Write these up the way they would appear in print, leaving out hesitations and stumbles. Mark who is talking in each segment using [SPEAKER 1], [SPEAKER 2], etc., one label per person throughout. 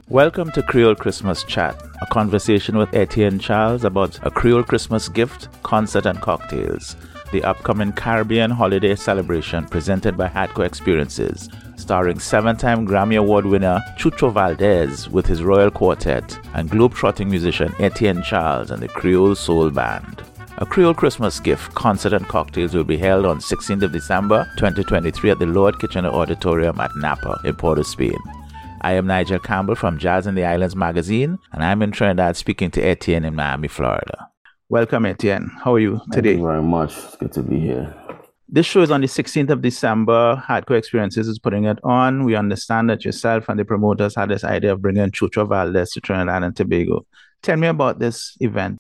[SPEAKER 1] Welcome to Creole Christmas Chat, a conversation with Etienne Charles about a Creole Christmas gift, concert and cocktails. The upcoming Caribbean holiday celebration presented by Hadco Experiences, starring 7-time Grammy Award winner Chucho Valdez with his Royal Quartet and globe-trotting musician Etienne Charles and the Creole Soul Band. A Creole Christmas gift, concert and cocktails will be held on 16th of December 2023 at the Lord Kitchener Auditorium at Napa in Port of Spain. I am Nigel Campbell from Jazz in the Islands magazine, and I'm in Trinidad speaking to Etienne in Miami, Florida. Welcome, Etienne. How are you today?
[SPEAKER 2] Thank you very much. It's good to be here.
[SPEAKER 1] This show is on the 16th of December. Hadco Experiences is putting it on. We understand that yourself and the promoters had this idea of bringing Chucho Valdez to Trinidad and Tobago. Tell me about this event.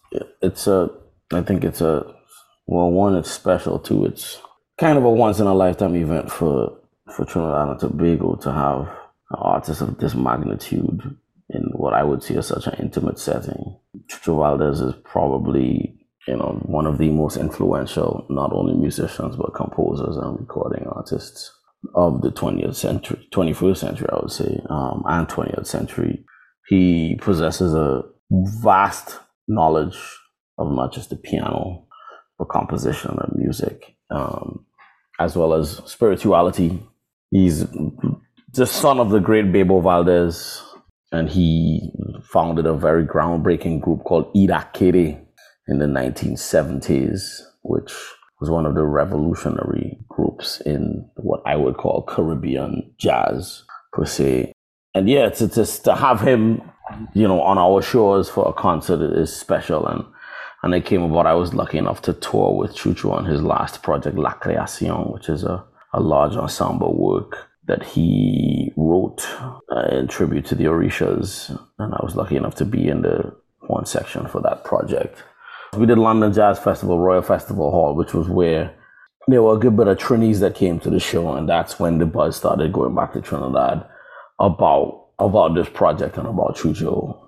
[SPEAKER 2] I think it's one, it's special too. It's kind of a once in a lifetime event for Trinidad and Tobago to have an artist of this magnitude in what I would see as such an intimate setting. Chucho Valdez is probably, one of the most influential, not only musicians, but composers and recording artists of the 21st century, I would say, and 20th century. He possesses a vast knowledge of not just the piano, but composition and music, as well as spirituality. He's the son of the great Bebo Valdez, and he founded a very groundbreaking group called Ida Kere in the 1970s, which was one of the revolutionary groups in what I would call Caribbean jazz, per se. And yeah, to have him, on our shores for a concert is special. And it came about, I was lucky enough to tour with Chucho on his last project, La Création, which is a large ensemble work that he wrote in tribute to the Orishas. And I was lucky enough to be in the horn section for that project. We did London Jazz Festival, Royal Festival Hall, which was where there were a good bit of Trinis that came to the show. And that's when the buzz started going back to Trinidad about this project and about Chucho.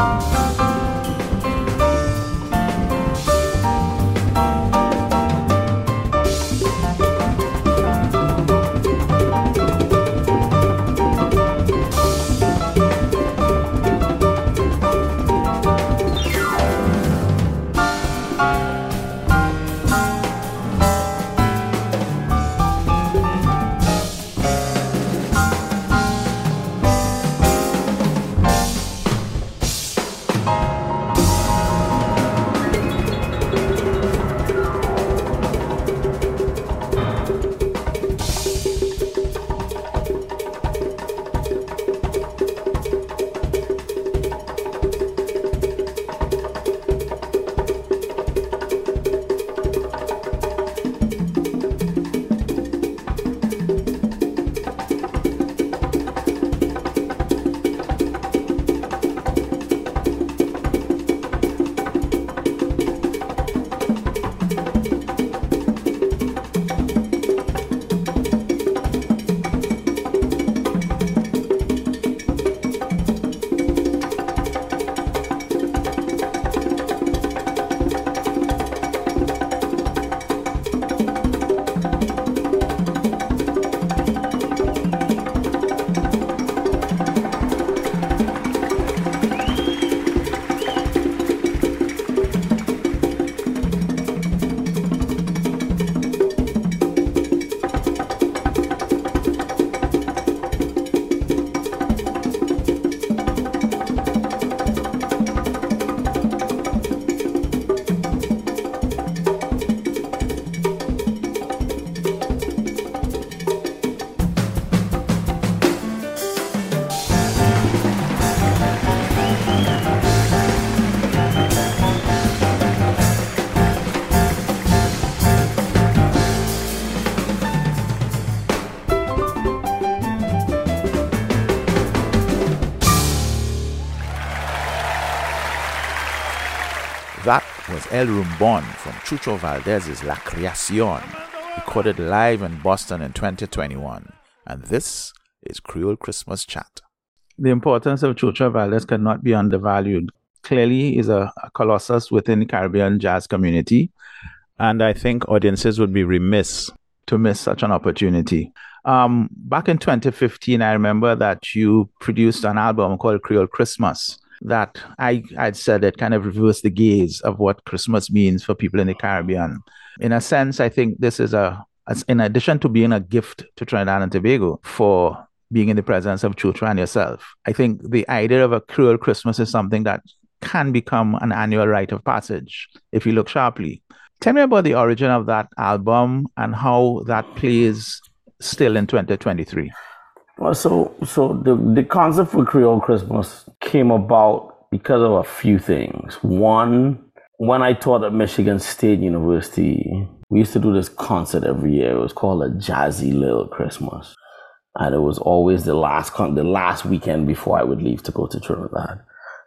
[SPEAKER 1] That was El Rumbón from Chucho Valdez's La Creación, recorded live in Boston in 2021. And this is Creole Christmas Chat.
[SPEAKER 3] The importance of Chucho Valdez cannot be undervalued. Clearly, he's a colossus within the Caribbean jazz community. And I think audiences would be remiss to miss such an opportunity. Back in 2015, I remember that you produced an album called Creole Christmas that I'd said it kind of reversed the gaze of what Christmas means for people in the Caribbean. In a sense, I think this is in addition to being a gift to Trinidad and Tobago for being in the presence of Chucho and yourself, I think the idea of a Creole Christmas is something that can become an annual rite of passage if you look sharply. Tell me about the origin of that album and how that plays still in 2023.
[SPEAKER 2] Well, so the concept for Creole Christmas came about because of a few things. One, when I taught at Michigan State University, we used to do this concert every year. It was called a Jazzy Little Christmas. And it was always the last weekend before I would leave to go to Trinidad.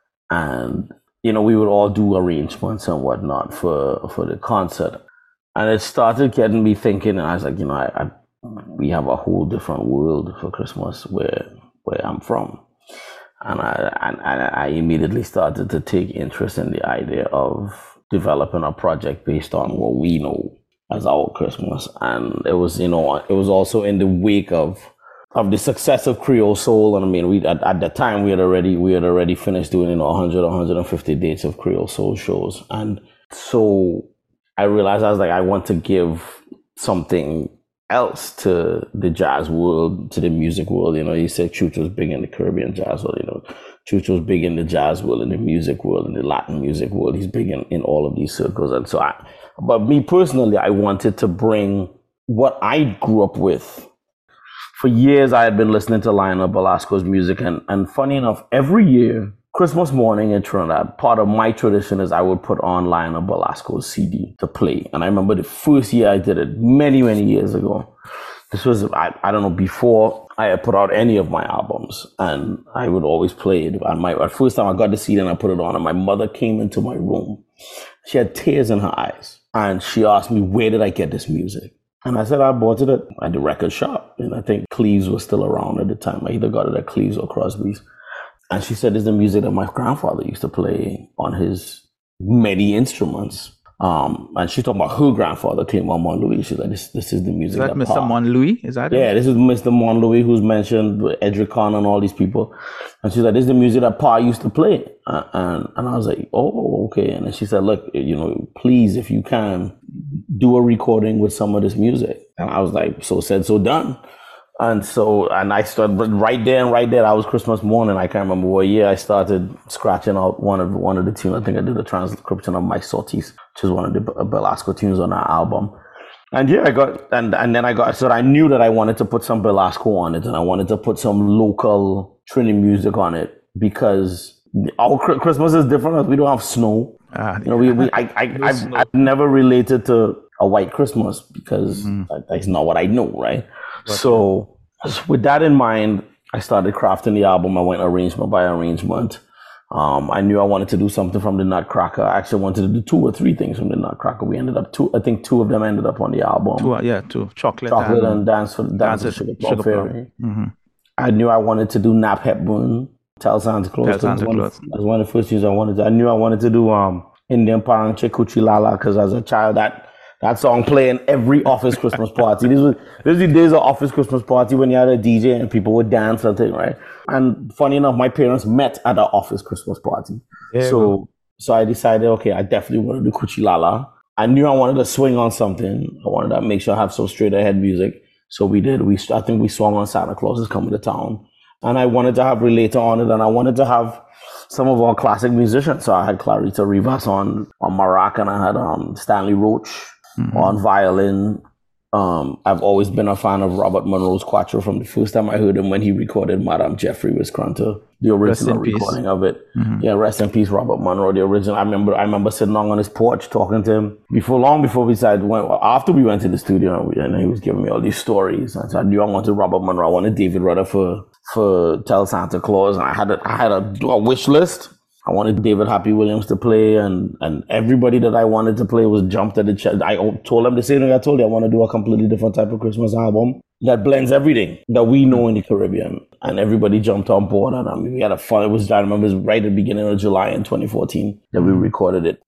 [SPEAKER 2] And, we would all do arrangements and whatnot for the concert. And it started getting me thinking, and I was like, we have a whole different world for Christmas where I'm from. And I immediately started to take interest in the idea of developing a project based on what we know as our Christmas. And it was, it was also in the wake of the success of Creole Soul. And I mean, we at that time we had already finished doing 150 dates of Creole Soul shows. And so I realized I want to give something else to the jazz world, to the music world. You said Chucho's big in the Caribbean jazz world. Chucho's big in the jazz world, in the music world, in the Latin music world. He's big in all of these circles. And so but me personally, I wanted to bring what I grew up with. For years, I had been listening to Lionel Belasco's music. And funny enough, every year, Christmas morning in Trinidad, part of my tradition is I would put on Lionel Belasco's CD to play. And I remember the first year I did it many, many years ago. This was, I don't know, before I had put out any of my albums. And I would always play it. And first time I got the CD and I put it on, and my mother came into my room. She had tears in her eyes. And she asked me, where did I get this music? And I said, I bought it at the record shop. And I think Cleves was still around at the time. I either got it at Cleves or Crosby's. And she said, it's the music that my grandfather used to play on his many instruments. And she talked about her grandfather, Clément Montlouis. She's like, this is the music.
[SPEAKER 3] Is that Mr. Montlouis? Is that
[SPEAKER 2] Yeah,
[SPEAKER 3] him?
[SPEAKER 2] this is Mr. Montlouis, who's mentioned, Edric Khan and all these people. And she's like, this is the music that Pa used to play. And I was like, oh, okay. And then she said, look, please, if you can, do a recording with some of this music. And I was like, so said, so done. And I started right there. That was Christmas morning. I can't remember what year I started scratching out one of the tunes. I think I did a transcription of My Sorties, which is one of the Belasco tunes on our album. And yeah, so I knew that I wanted to put some Belasco on it, and I wanted to put some local Trini music on it, because our Christmas is different. We don't have snow. I've never related to a white Christmas, because that's not what I know, right? So with that in mind, I started crafting the album. I went arrangement by arrangement. I knew I wanted to do something from the Nutcracker. I actually wanted to do 2 or 3 things from the Nutcracker. We ended up 2 of them ended up on the album.
[SPEAKER 3] 2. Chocolate
[SPEAKER 2] and Dance for Sugar Plum Fairy.
[SPEAKER 3] Mm-hmm.
[SPEAKER 2] I knew I wanted to do Nap Hepburn, Tell Santa Claus. That's one of the first things I wanted to. I knew I wanted to do Indian Paranche Kuchi Lala, because as a child that song played in every office Christmas party. These were the days of office Christmas party when you had a DJ and people would dance and thing, right? And funny enough, my parents met at an office Christmas party. So I decided, okay, I definitely want to do Kuchi Lala. I knew I wanted to swing on something. I wanted to make sure I have some straight ahead music. So we did. I think we swung on Santa Claus is Coming to Town. And I wanted to have Relator on it, and I wanted to have some of our classic musicians. So I had Clarita Rivas on maraca, and I had Stanley Roach on violin. I've always been a fan of Robert Monroe's Quattro from the first time I heard him when he recorded Madame Jeffrey Visconti, the original recording of it. Yeah, rest in peace, Robert Monroe, the original. I remember sitting on his porch talking to him long before we decided, after we went to the studio, and he was giving me all these stories. And so I knew I wanted Robert Monroe. I wanted David Rudder for Tell Santa Claus, and I had a wish list. I wanted David Happy Williams to play, and everybody that I wanted to play was jumped at the chance. I told them the same thing I told you. I want to do a completely different type of Christmas album that blends everything that we know in the Caribbean. And everybody jumped on board, and we had a fun. I remember it was right at the beginning of July in 2014 that we recorded it.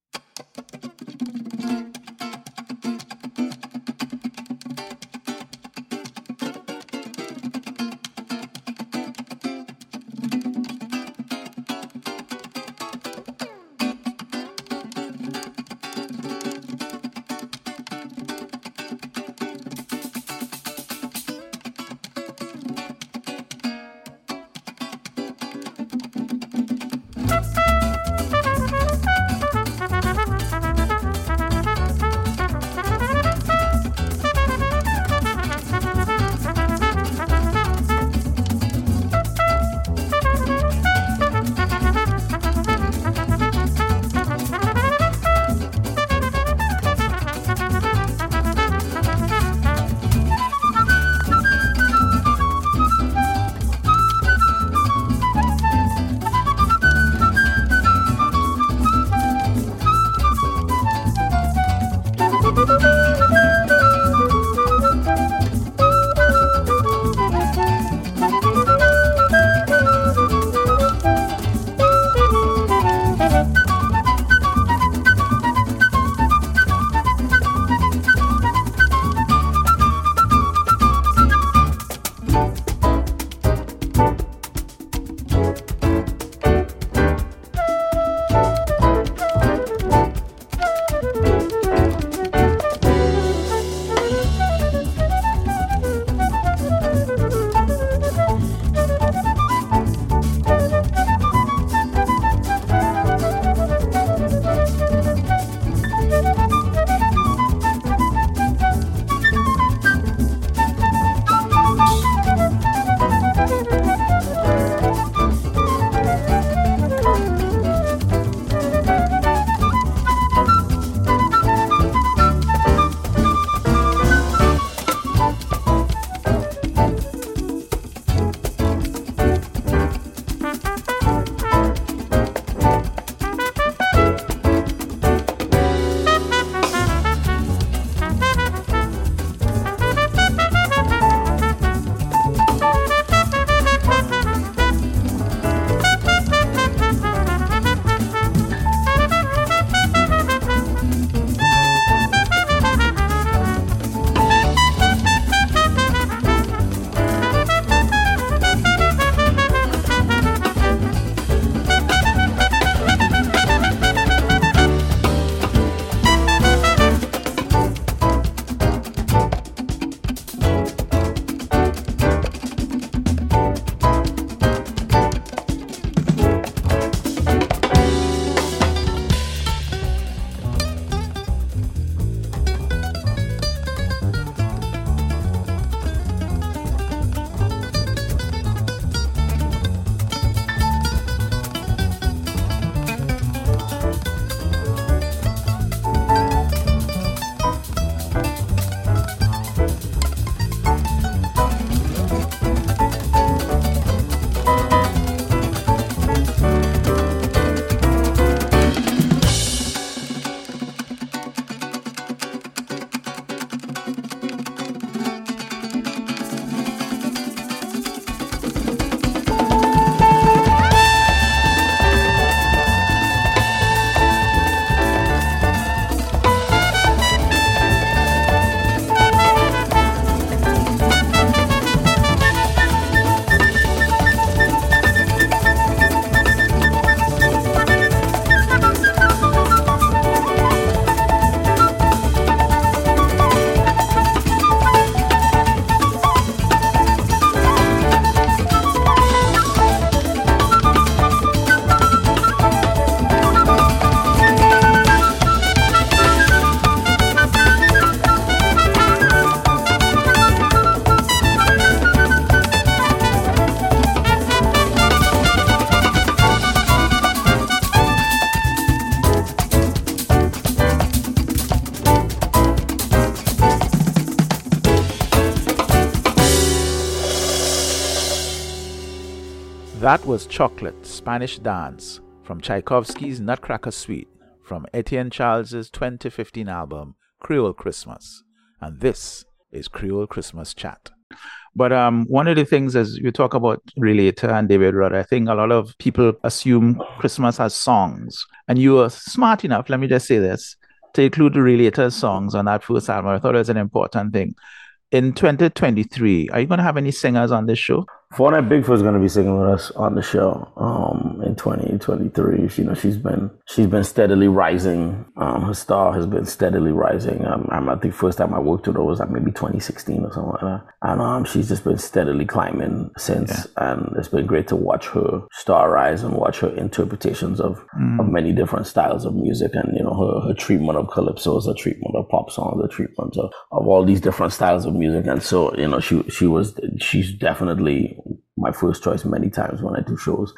[SPEAKER 1] That was Chocolate, Spanish Dance, from Tchaikovsky's Nutcracker Suite, from Etienne Charles's 2015 album, Creole Christmas. And this is Creole Christmas Chat.
[SPEAKER 3] But one of the things as you talk about Relator and David Rudd, I think a lot of people assume Christmas has songs. And you were smart enough, let me just say this, to include the Relator songs on that first album. I thought it was an important thing. In 2023, are you going to have any singers on this show?
[SPEAKER 2] Vonette Bigfoot's going to be singing with us on the show in 2023. You know, she's been steadily rising. Her star has been steadily rising. I think first time I worked with her was like maybe 2016 or something like that. And she's just been steadily climbing since. Yeah. And it's been great to watch her star rise and watch her interpretations of many different styles of music. And, you know, her treatment of calypsos, her treatment of pop songs, her treatment of all these different styles of music. And so, you know, she's definitely my first choice many times when I do shows.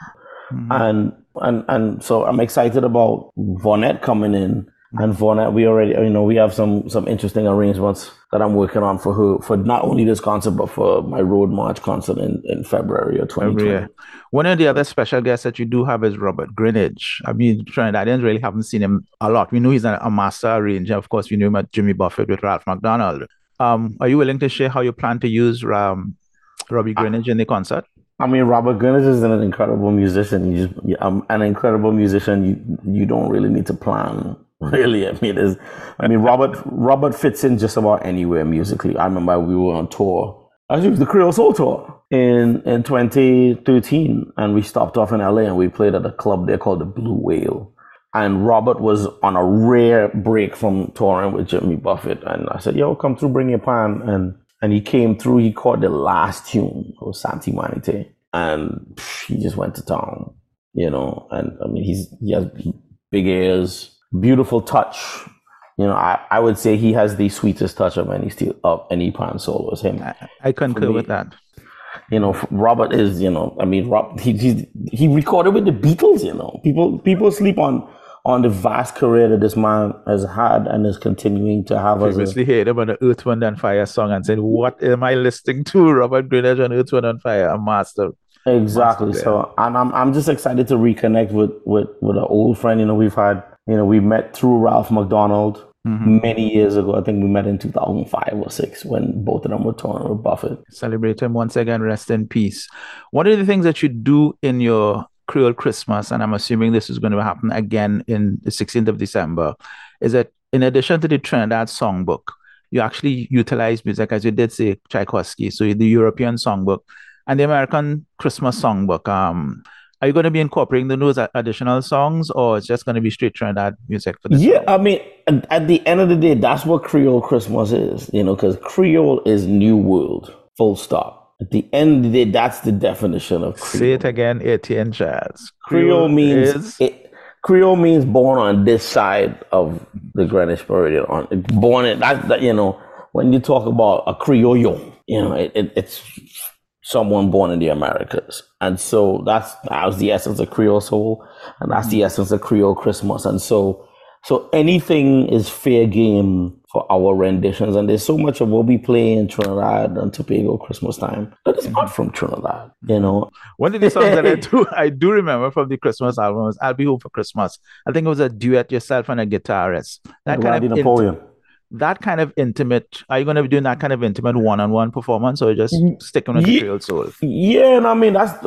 [SPEAKER 2] And so I'm excited about Vonette coming in. And Vonette, we have some interesting arrangements that I'm working on for her, for not only this concert, but for my Road March concert in February of 2020.
[SPEAKER 3] One of the other special guests that you do have is Robert Greenidge. I mean, Trinidadians really haven't seen him a lot. We know he's a master arranger. Of course, we knew him at Jimmy Buffett with Ralph McDonald. Are you willing to share how you plan to use Robbie Greenidge in the concert?
[SPEAKER 2] I mean, Robert Greenidge is an incredible musician. An incredible musician. You don't really need to plan, really. I mean, Robert fits in just about anywhere musically. I remember we were on tour. Actually, it was the Creole Soul Tour in 2013, and we stopped off in LA and we played at a club there called the Blue Whale. And Robert was on a rare break from touring with Jimmy Buffett, and I said, "Yo, come through, bring your pan." And he came through, he caught the last tune, it was Santi Manite, and he just went to town, you know. And I mean, he has big ears, beautiful touch. You know, I would say he has the sweetest touch of any pan soloist. Him.
[SPEAKER 3] I concur with that.
[SPEAKER 2] You know, Robert is, you know, I mean, he recorded with the Beatles, you know. People sleep on the vast career that this man has had and is continuing to have.
[SPEAKER 3] Previously heard him on the Earth, Wind and Fire song and said, "What am I listening to? Robert Greenidge on Earth, Wind and Fire, a master."
[SPEAKER 2] Exactly. So, and I'm just excited to reconnect with an old friend. You know, we met through Ralph McDonald many years ago. I think we met in 2005 or 6 when both of them were touring with Buffett.
[SPEAKER 3] Celebrate him once again. Rest in peace. One of the things that you do in your Creole Christmas, and I'm assuming this is going to happen again in the 16th of December, is that in addition to the Trinidad songbook, you actually utilize music, as you did say, Tchaikovsky, so the European songbook and the American Christmas songbook. Are you going to be incorporating those additional songs, or it's just going to be straight Trinidad music for this?
[SPEAKER 2] Yeah, I mean, at the end of the day, that's what Creole Christmas is, you know, because Creole is New World, full stop. At the end of the day, that's the definition of Creole.
[SPEAKER 3] Say it again, Etienne Charles.
[SPEAKER 2] Creole means born on this side of the Greenwich Meridian. You know, when you talk about a Creole, you know, it's someone born in the Americas. And so that was the essence of Creole Soul, and that's the essence of Creole Christmas. And so anything is fair game for our renditions. And there's so much of what we play in Trinidad and Tobago Christmas time that is not from Trinidad, you know.
[SPEAKER 3] One of the songs that I do remember from the Christmas album was I'll Be Home for Christmas. I think it was a duet, yourself and a guitarist. That kind of intimate, are you going to be doing that kind of intimate one-on-one performance, or just sticking with the Creole Soul?
[SPEAKER 2] Yeah, and I mean, that's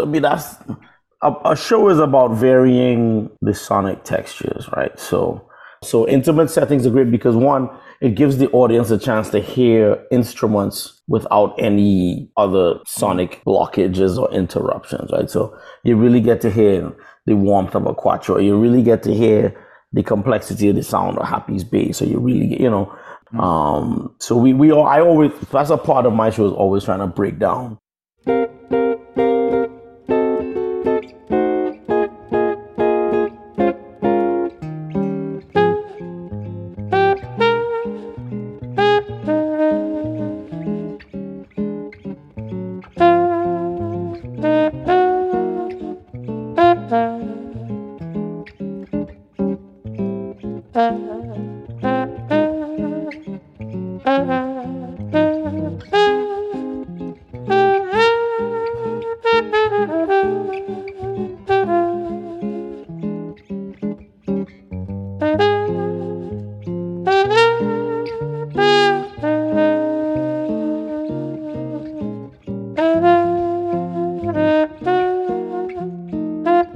[SPEAKER 2] a show is about varying the sonic textures, right? So intimate settings are great because, one, it gives the audience a chance to hear instruments without any other sonic blockages or interruptions, right? So you really get to hear the warmth of a quattro. You really get to hear the complexity of the sound of Happy's bass. So you really get, you know, that's a part of my show, is always trying to break down.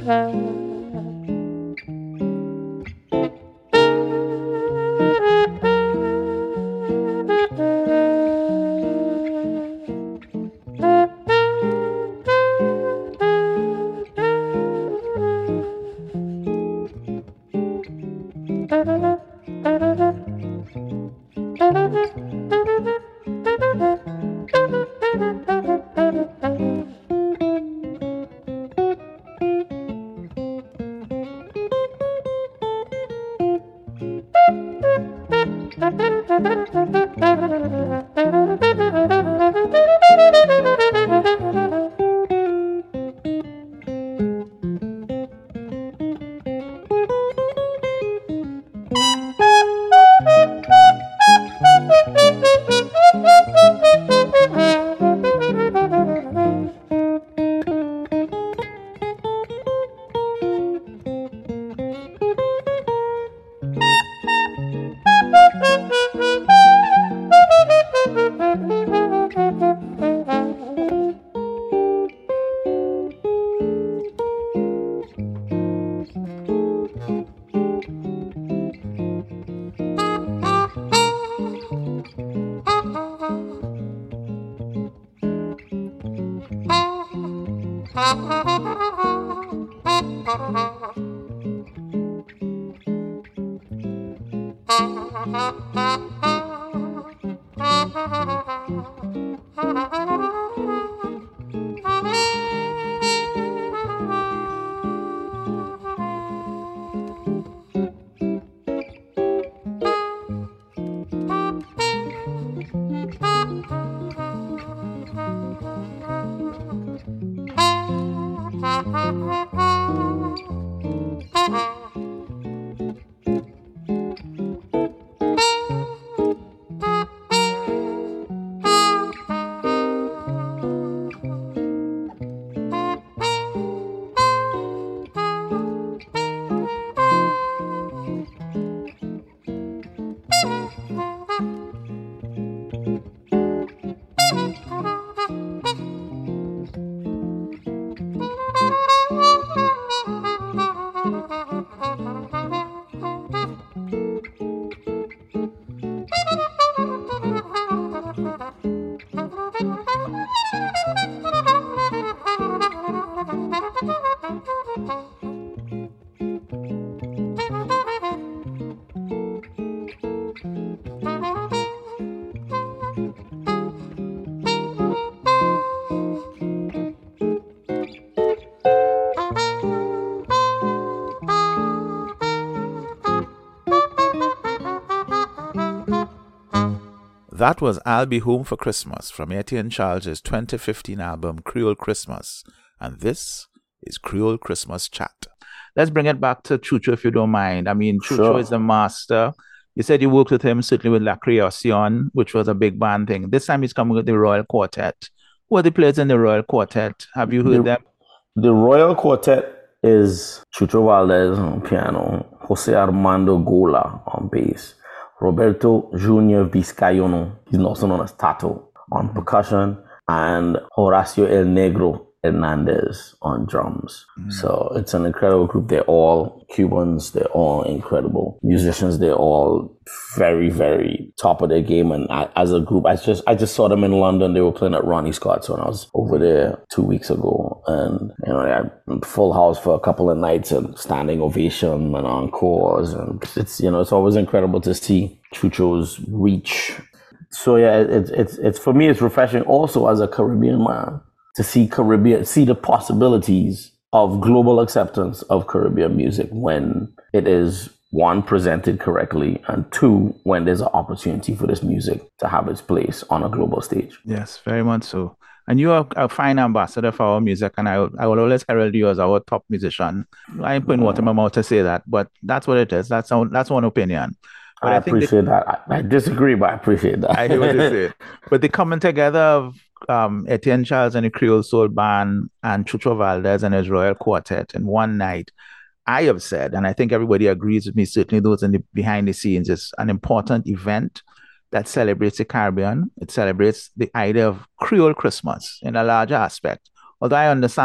[SPEAKER 1] That was I'll Be Home for Christmas from Etienne Charles' 2015 album Creole Christmas. And this is Creole Christmas Chat.
[SPEAKER 3] Let's bring it back to Chucho, if you don't mind. I mean, Chucho is the master. You said you worked with him, certainly with La Creation, which was a big band thing. This time he's coming with the Royal Quartet. Who are the players in the Royal Quartet? Have you heard them?
[SPEAKER 2] The Royal Quartet is Chucho Valdez on piano, Jose Armando Gola on bass, Roberto Junior Vizcayono, he's also known as Tato, on percussion, and Horacio El Negro Hernandez on drums. So it's an incredible group. They're all Cubans. They're all incredible musicians. They're all very, very top of their game. And as a group, I just saw them in London. They were playing at Ronnie Scott's when I was over there 2 weeks ago. And, you know, they had full house for a couple of nights and standing ovation and encores. And it's, you know, it's always incredible to see Chucho's reach. So yeah, it's for me, it's refreshing also as a Caribbean man to see the possibilities of global acceptance of Caribbean music when it is, one, presented correctly, and two, when there's an opportunity for this music to have its place on a global stage.
[SPEAKER 3] Yes, very much so. And you are a fine ambassador for our music, and I will always herald you as our top musician. I ain't putting water in my mouth to say that, but that's what it is. That's one opinion. But
[SPEAKER 2] I appreciate that. I disagree, but I appreciate that.
[SPEAKER 3] I hear what you say. But the coming together of Etienne Charles and the Creole Soul Band and Chucho Valdez and his Royal Quartet in one night, I have said, and I think everybody agrees with me, certainly those in the behind the scenes, is an important event that celebrates the Caribbean. It celebrates the idea of Creole Christmas in a larger aspect. Although I understand that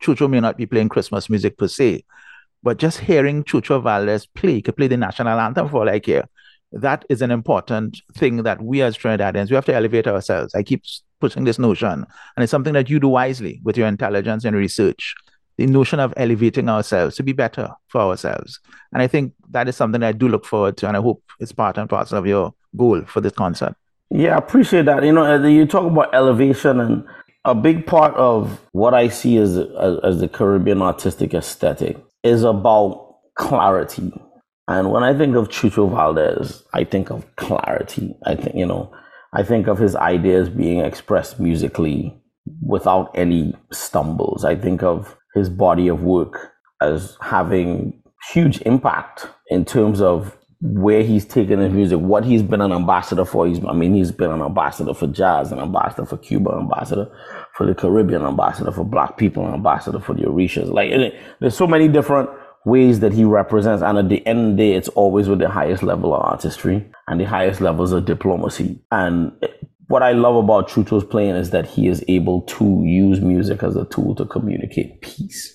[SPEAKER 3] Chucho may not be playing Christmas music per se, but just hearing Chucho Valdez play, he could play the national anthem for all I care. That is an important thing that we as Trinidadians, we have to elevate ourselves. I keep pushing this notion, and it's something that you do wisely with your intelligence and research. The notion of elevating ourselves to be better for ourselves. And I think that is something I do look forward to, and I hope it's part and parcel of your goal for this concert.
[SPEAKER 2] Yeah, I appreciate that. You know, you talk about elevation, and a big part of what I see as the Caribbean artistic aesthetic is about clarity. And when I think of Chucho Valdez, I think of clarity. I think of his ideas being expressed musically without any stumbles. I think of his body of work as having huge impact in terms of where he's taken his music, what he's been an ambassador for. He's been an ambassador for jazz, an ambassador for Cuba, an ambassador for the Caribbean, an ambassador for Black people, an ambassador for the Orishas. Like, there's so many different ways that he represents, and at the end of the day, it's always with the highest level of artistry and the highest levels of diplomacy. And what I love about Chucho's playing is that he is able to use music as a tool to communicate peace.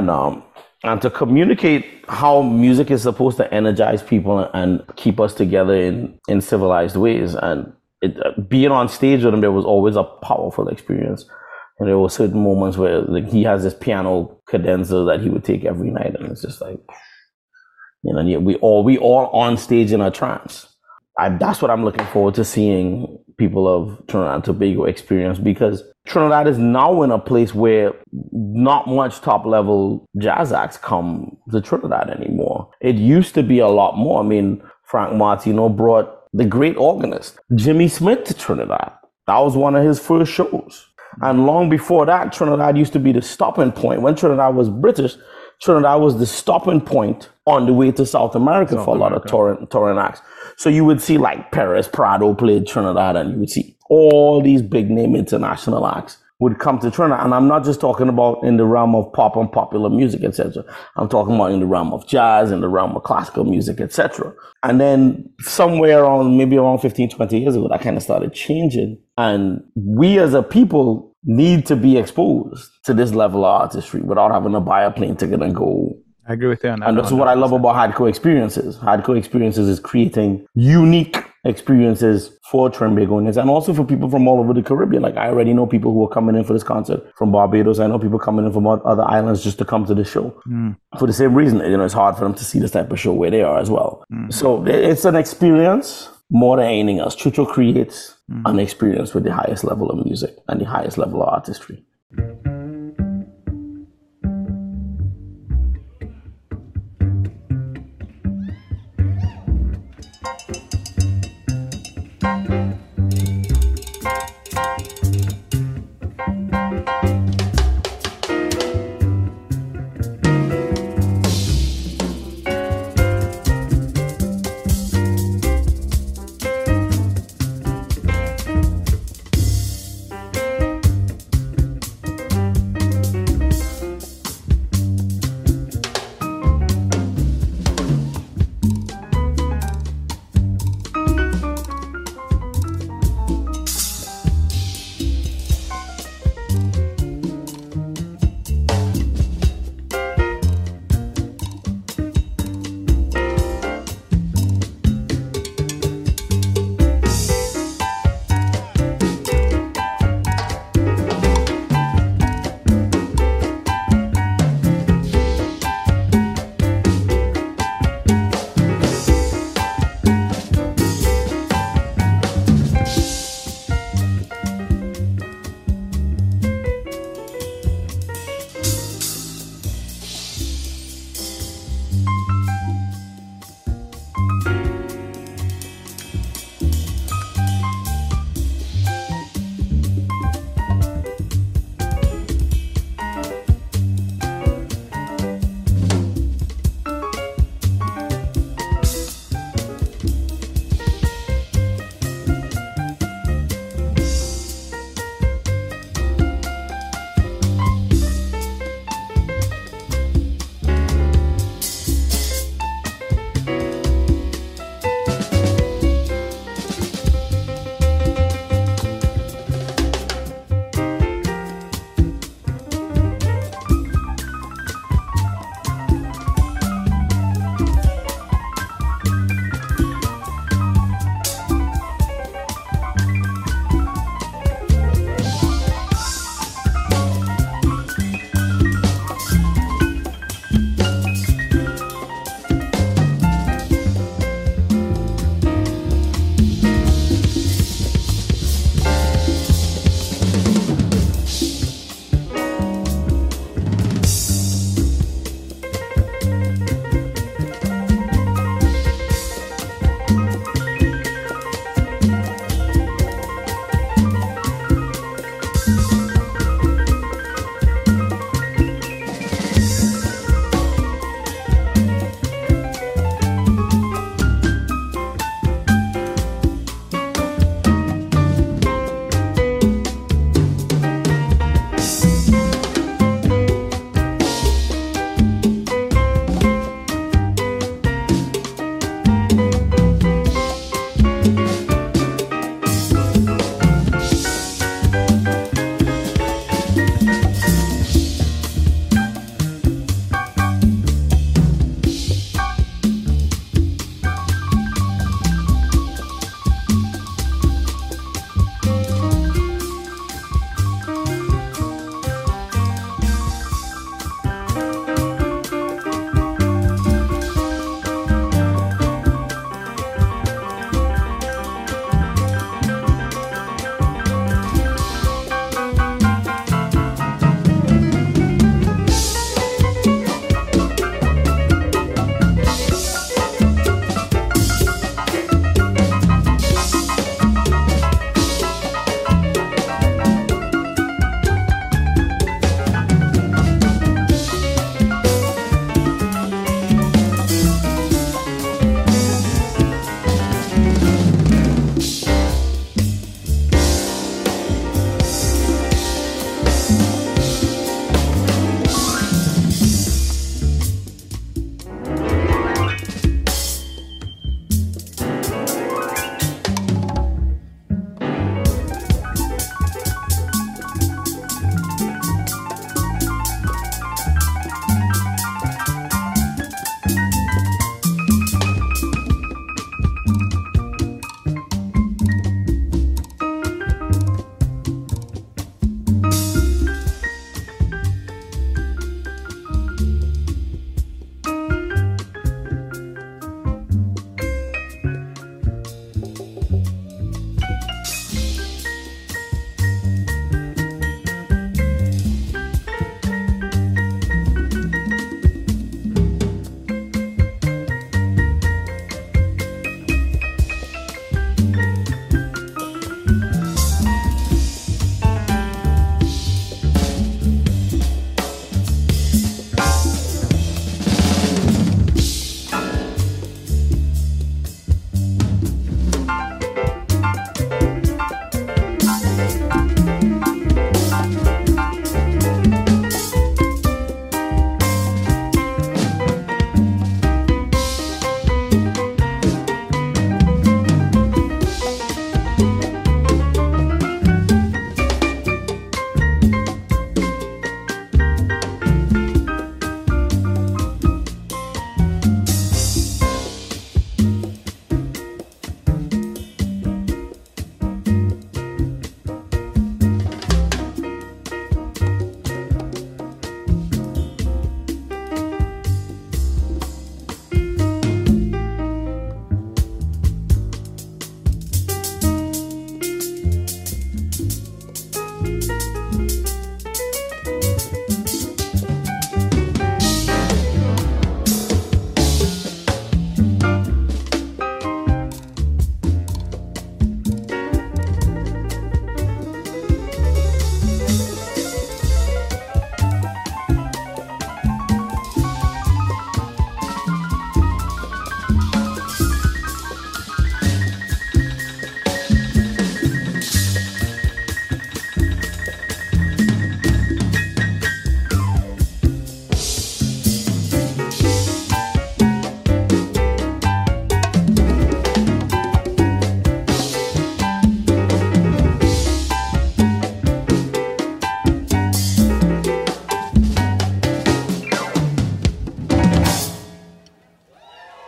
[SPEAKER 2] And to communicate how music is supposed to energize people and keep us together in civilized ways. And being on stage with him, there was always a powerful experience. And there were certain moments where, like, he has this piano cadenza that he would take every night, and it's just like, you know, we all on stage in a trance. That's what I'm looking forward to seeing people of Trinidad and Tobago experience, because Trinidad is now in a place where not much top level jazz acts come to Trinidad anymore. It used to be a lot more. I mean, Frank Martino brought the great organist Jimmy Smith to Trinidad. That was one of his first shows. And long before that, Trinidad used to be the stopping point. When Trinidad was British, Trinidad was the stopping point on the way to South America for a lot of touring acts. So you would see like Perez Prado played Trinidad, and you would see all these big name international acts would come to Trinidad. And I'm not just talking about in the realm of pop and popular music, etc. I'm talking about in the realm of jazz, in the realm of classical music, etc. And then somewhere around 15, 20 years ago, that kind of started changing. And we as a people need to be exposed to this level of artistry without having to buy a plane ticket and go.
[SPEAKER 3] I agree with you on that.
[SPEAKER 2] And that's what I love about Hardcore Experiences. Hardcore Experiences is creating unique experiences for Trinbagonians and also for people from all over the Caribbean. Like, I already know people who are coming in for this concert from Barbados. I know people coming in from other islands just to come to the show. For the same reason, you know, it's hard for them to see this type of show where they are as well. So it's an experience more than anything else. Chucho creates an experience with the highest level of music and the highest level of artistry.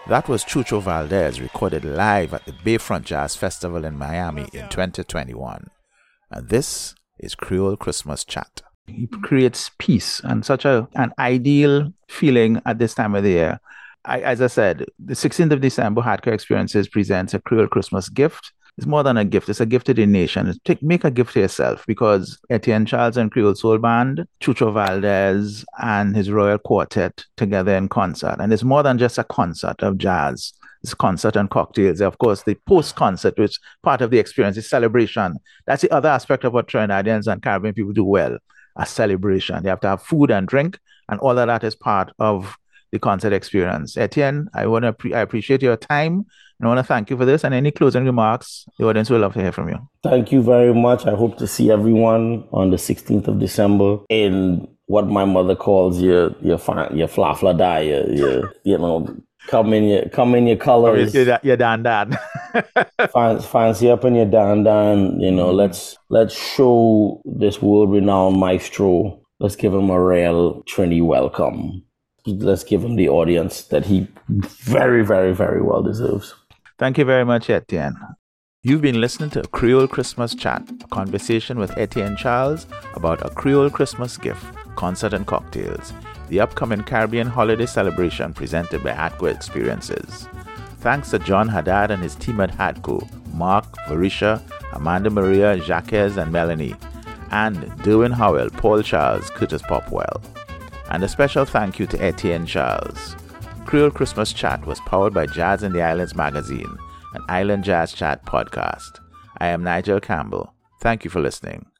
[SPEAKER 1] That was Chucho Valdez, recorded live at the Bayfront Jazz Festival in Miami in 2021. And this is Creole Christmas Chat.
[SPEAKER 3] He creates peace and such an ideal feeling at this time of the year. As I said, the 16th of December, Hardcore Experiences presents a Creole Christmas gift. It's more than a gift. It's a gift to the nation. Make a gift to yourself, because Etienne Charles and Creole Soul Band, Chucho Valdez and his Royal Quartet together in concert. And it's more than just a concert of jazz. It's concert and cocktails. Of course, the post-concert, which is part of the experience, is celebration. That's the other aspect of what Trinidadians and Caribbean people do well, a celebration. They have to have food and drink, and all of that is part of the concert experience. Etienne, I appreciate your time. I want to thank you for this. And any closing remarks, the audience will love to hear from you.
[SPEAKER 2] Thank you very much. I hope to see everyone on the 16th of December in what my mother calls your fla die, come in your colors.
[SPEAKER 3] Your dan.
[SPEAKER 2] Fancy up in your dan. Let's show this world-renowned maestro. Let's give him a real Trini welcome. Let's give him the audience that he very, very, very well deserves.
[SPEAKER 3] Thank you very much, Etienne.
[SPEAKER 1] You've been listening to a Creole Christmas Chat, a conversation with Etienne Charles about a Creole Christmas gift, concert and cocktails, the upcoming Caribbean holiday celebration presented by Hadco Experiences. Thanks to John Haddad and his team at Hadco, Mark, Varisha, Amanda Maria, Jacques and Melanie, and Derwin Howell, Paul Charles, Curtis Popwell. And a special thank you to Etienne Charles. Creole Christmas Chat was powered by Jazz in the Islands magazine, an Island Jazz Chat podcast. I am Nigel Campbell. Thank you for listening.